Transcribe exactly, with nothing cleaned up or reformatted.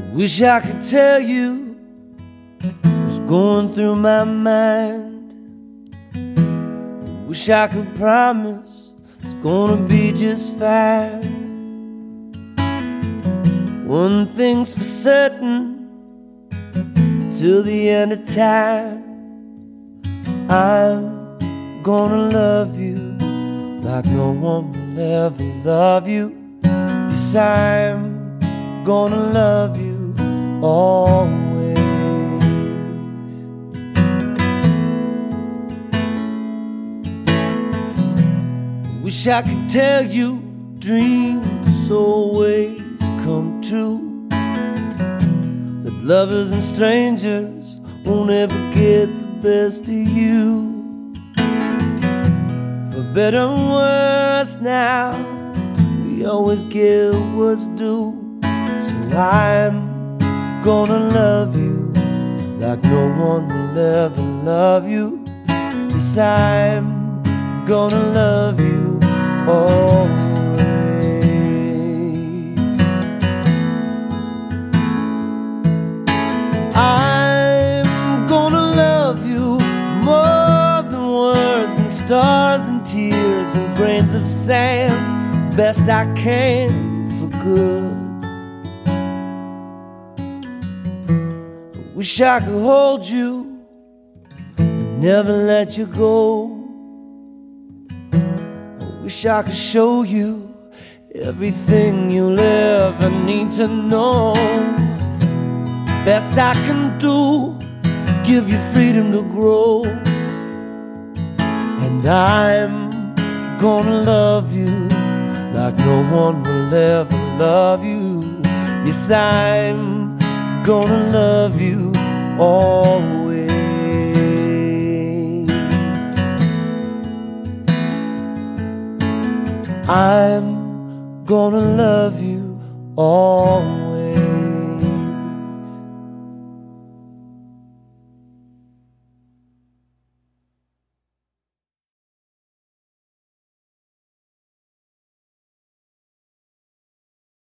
Wish I could tell you what's going through my mind. Wish I could promise it's gonna be just fine. One thing's for certain, till the end of time, I'm gonna love you like no one will ever love you. Yes, I'm gonna love you always. Wish I could tell you dreams always come true, that lovers and strangers won't ever get the best of you. For better or worse now, we always get what's due. So I'm gonna love you like no one will ever love you. Yes, I'm gonna love you always. I'm gonna love you more than words and stars and tears and grains of sand, best I can for good. Wish I could hold you and never let you go. I wish I could show you everything you'll ever need to know. Best I can do is give you freedom to grow. And I'm gonna love you like no one will ever love you. Yes, I'm gonna love you always. I'm gonna love you always.